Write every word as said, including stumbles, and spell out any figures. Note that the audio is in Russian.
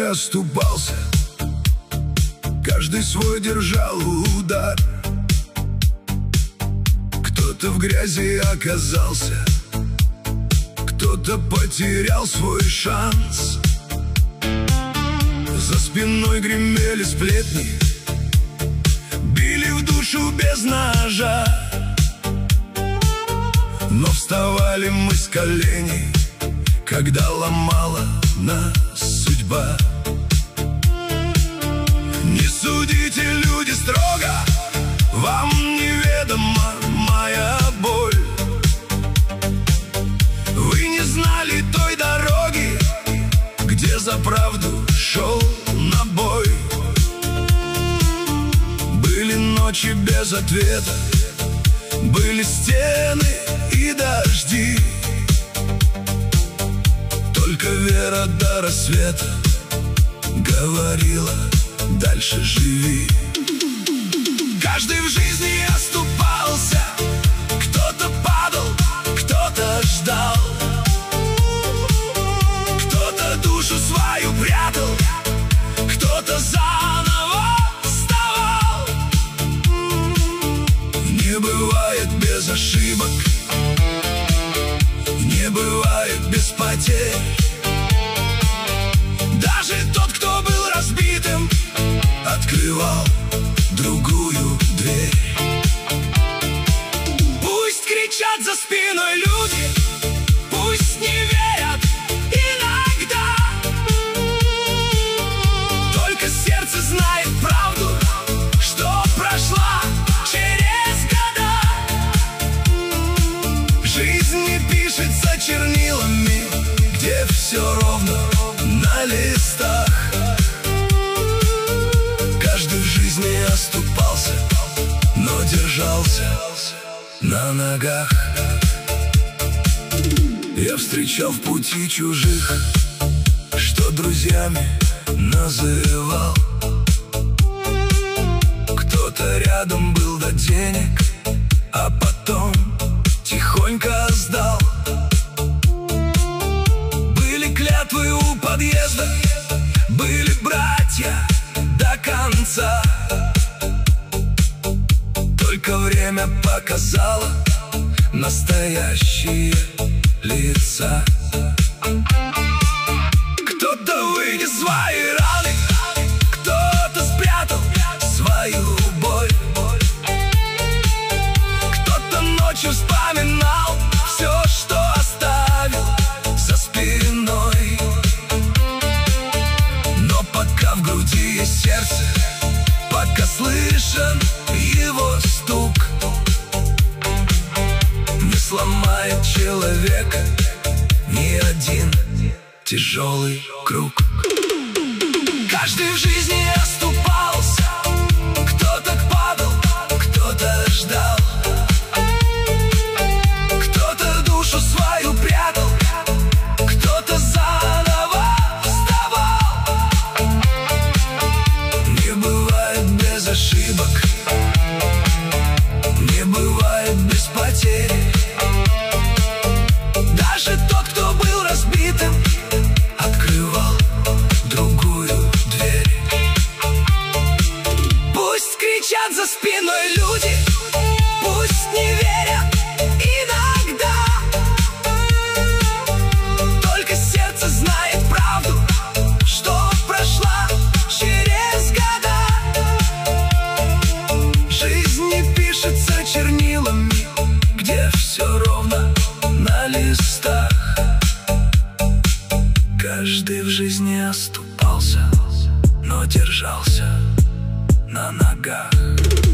оступался, каждый свой держал удар. Кто-то в грязи оказался, кто-то потерял свой шанс. За спиной гремели сплетни, били в душу без ножа. Но вставали мы с коленей, когда ломала нас судьба. Не судите, люди, строго, вам неведома моя боль. Вы не знали той дороги, где за правду шел на бой. Были ночи без ответа, были стены и дожди. Только вера до рассвета говорила: дальше живи. Каждый в жизни оступался, кто-то падал, кто-то ждал, кто-то душу свою прятал, кто-то заново вставал. Не бывает без ошибок, не бывает без потерь. Даже тот, кто был разбитым, открывал другую дверь. Пусть кричат за спиной люди, пусть не верят иногда, только сердце знает правду, что прошла через года. Жизнь не пишется чернилами, где все ровно на листах. Каждый в жизни оступался, но держался на ногах. Я встречал в пути чужих, что друзьями называл. Кто-то рядом был до денег, а потом тихонько сдал. Были клятвы у подъезда, были братья до конца. Только время показало настоящие лица. Кто-то вынес свои раны, кто-то спрятал свою боль, кто-то ночью вспоминал все, что оставил за спиной. Но пока в груди есть сердце, пока слышен его стук, не сломает человека ни один тяжелый круг. Каждый в жизни оступался, кто-то падал, кто-то ждал, кто-то душу свою прятал, кто-то заново вставал. Не бывает без ошибок, не бывает без потерь. Даже тот, кто был разбитым, открывал другую дверь. Пусть кричат за спиной люди, пусть не верят иногда, только сердце знает правду, что прошла через года. Жизнь не пишется чернилами, где все ровно на листах. Каждый в жизни оступался, но держался на ногах.